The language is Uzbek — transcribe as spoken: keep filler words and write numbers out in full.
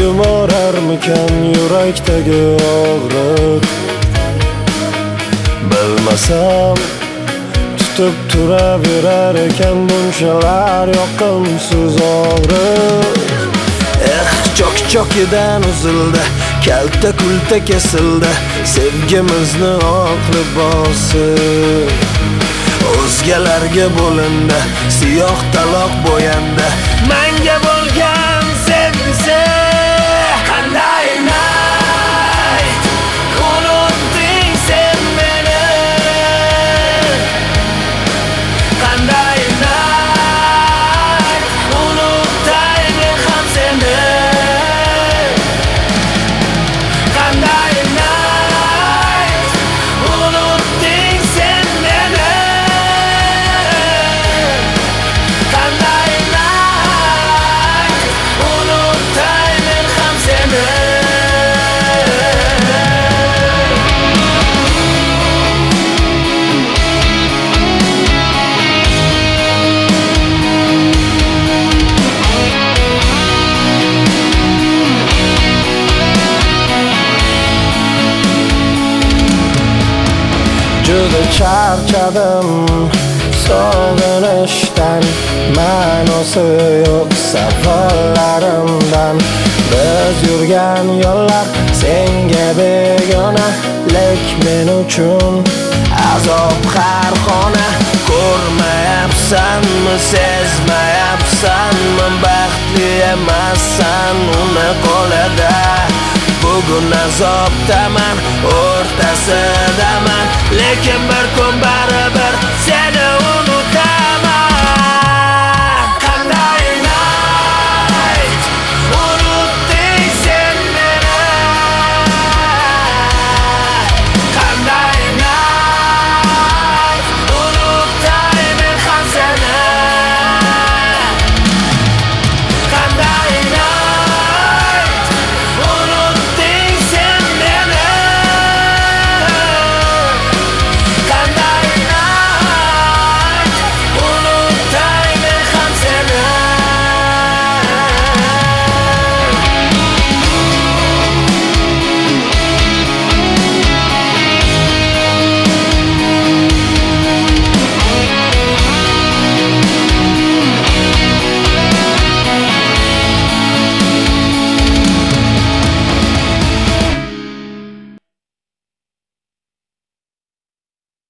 Yumararmikan yurakdagi og'riq? Bilmasam tutib turaverar ekan bunchalar yoqimsiz og'riq. Eh, chok-chokidan uzildi, kalta kulta kesildi sevgimizni oq libosi. O'zgalarga bo'lindi, siyoh taloq bo'yandi menga bo'lgan sevgisi. Qanday ayt, unutding sen meni? Qanday ayt, unutay men ham seni? Qanday ayt, unutding sen meni? Qanday ayt, unutay men ham seni? Juda charchadim sog'inishdan, ma'nosi yo'q safarlarimdan. Biz yurgan yo'llar senga begona, lek men uchun azob har xona. Ko'rmayapsanmi, sezmayapsanmi, baxtli emassan uni qo'lida. Bugun azobdaman, o'rtasidaman, lekin bir kun baribir seni